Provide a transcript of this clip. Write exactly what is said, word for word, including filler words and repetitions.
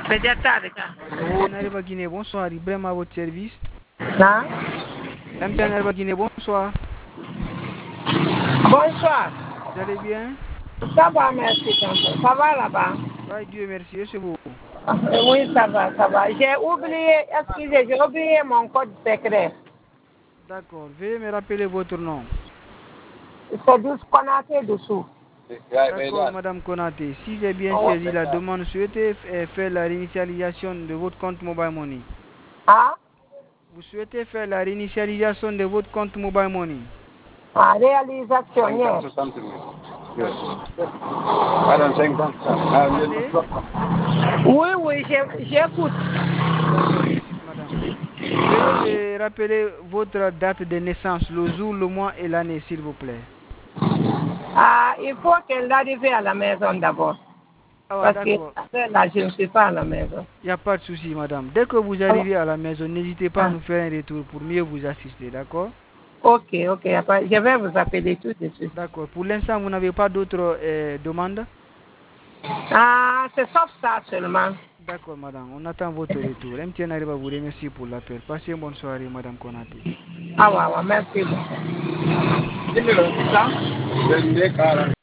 Oh, Nareba Guinée, bonsoir. Ibrahim à votre service. Hein? M T N Nareba Guinée, bonsoir. Bonsoir. Vous allez bien? Ça va, merci, tonton. Ça va là-bas? Oui, Dieu merci. Et c'est vous? Oui, ça va, ça va. J'ai oublié, excusez, j'ai oublié mon code secret. D'accord. Veuillez me rappeler votre nom. C'est douze Konaté dessous. D'accord, Madame Konaté. Si j'ai bien saisi la demande, souhaitez faire la réinitialisation de votre compte Mobile Money. Ah? Vous souhaitez faire la réinitialisation de votre compte Mobile Money? Ah, réalisation, yes. D'accord. Vous Ah, m'entendez? oui, oui, j'ai- j'écoute. D'accord, merci madame. Veuillez me rappeler votre date de naissance, le jour, le mois et l'année, s'il vous plaît. Ah, il faut qu'elle arrive à la maison d'abord. Ah, ouais, Parce que d'accord. là, je ne suis pas à la maison. Il n'y a pas de souci, madame. Dès que vous arrivez à la maison, n'hésitez pas à Ah, nous faire un retour pour mieux vous assister, d'accord? ok, ok. Après, je vais vous appeler tout de suite. D'accord. Pour l'instant, vous n'avez pas d'autres euh, demandes? Ah, c'est sauf ça seulement. D'accord, madame. On attend votre retour. M T N arrive à vous remercier pour l'appel. Passez une bonne soirée, madame Konaté. Ah, ouais, ouais, merci beaucoup.